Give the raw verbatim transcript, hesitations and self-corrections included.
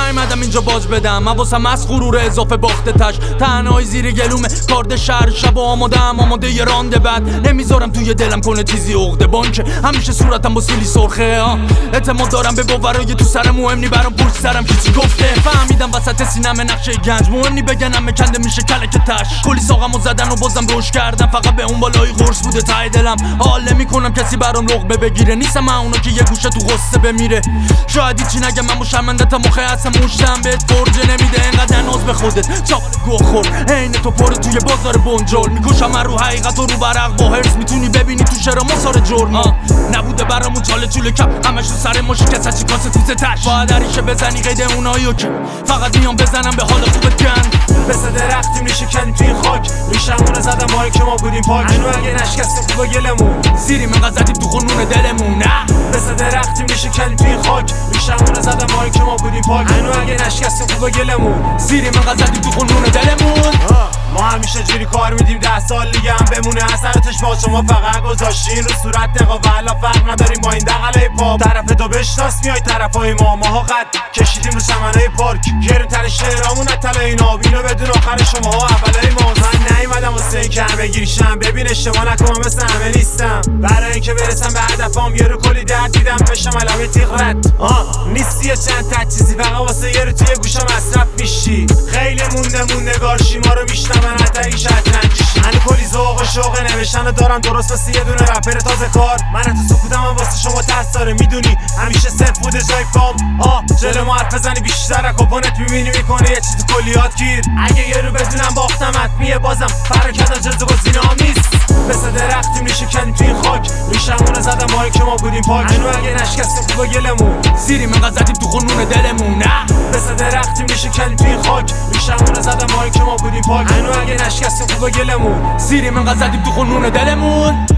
نیومدم اینجا باج بدم، حواسم از غرور اضافه باخته تش. تنهایی زیر گلومه کارد شهر، شب و آماده هم آماده یه رانده بد. نمیذارم توی دلم کنه چیزی عقده بانکه، همیشه صورتم با سیلی سرخه. اعتماد دارم به باورای تو سرم، مهم نی برام پشت سرم چی گفته. فهمیدم وسط سینم نقشه گنج، مهم نی بگنم مکنده میشه کلک تش. کلی ساقمو زدن و بازم روش کردم، فقط به اون بالای قرص بوده ته دلم. حال نمیکنم کسی برام رغبه بگیره، نیستم من اونو که یه گوشه تو غصه بمیره. شاید هیچی نگم من شرمنده‌تم، مخه هستم موشتم بهت فرجه نمیده اینقدر ناز به خودت. چاقال گوه خور عین تو پر توی بازار بنجل، میکشم من رو حقیقت و رو برق با هرس. میتونی ببینی تو شعر مسار جرم نبوده برامون چاله چوله کپ، همش رو سر ماشی کسا چی کاسه تو تش. باید هریشه بزنی قید اوناییو که فقط میام بزنم به حال خوبت کن. مثل درختیم ریشه کردیم توی این خاک، ریشمونه زدم ماهی که ما بودیم پاک. اینو اگه نشکستیم خوبه گلمون، زیریم انقدر زدیم تو خونون دلمون. نه مثل درختیم ریشه کردیم توی این خاک، ریشمونه زدم ماهی که ما بودیم پاک. اینو اگه نشکستیم خوبه گلمون، زیریم انقدر زدیم تو خونون دلمون. ما همیشه جوری کار میدیم ده سال دیگه هم بمونه اثراتش با شما فقط گذاشتین رو صورت دقا و حالا فرق نداریم با این دقلای پاپ. طرف دو بشناس میای طرفای ما، ماها قد کشیدیم رو چمنای پارک. گرون تر شعرامون اتلا این آب، اینو بدون آخر شماها اولای ما. من نیومدم واسه این که همه گیریشم، ببین اشتباه نکنم مثل همه نیستم. برای اینکه برسم به هدفم یه رو کلی درد دیدم بشم علامه تیغ رد. آه نیستی چند تا چیزی فقط واسه یه رو توی گوشم مصرف میشی. خیلی مونده موندگارشی ما رو میشنم من حتی این شطرنجیشی. من کلی ذوق و شوق نوشتن دارم درست مثل یه دونه رپر تازه کار. من تو سکوتم هم واسه شما ترس داره، میدونی همیشه صفر بوده جای پام. آه جلو ما حرف بزنی بیشتر اکوپونت میبینی میکنه یه چیز کلیات گیر. اگه یه رو بدونم باختم حتمیه بازم فرکت جز گزینه هم نیست. مثل درختیم ریشه کردیم توی این خاک، ریشمونه زدم ماهی که ما بودیم پاک. اینو اگه نشکستیم خوبه گلمون، زیریم انقدر زدیم تو خونون دلمون. نه مثل درختیم ریشه کردیم توی این خاک، ریشمونه زدم ماهی که ما بودیم پاک. اینو اگه نشکستیم خوبه گلمون، زیریم انقدر زدیم تو خونون دلمون.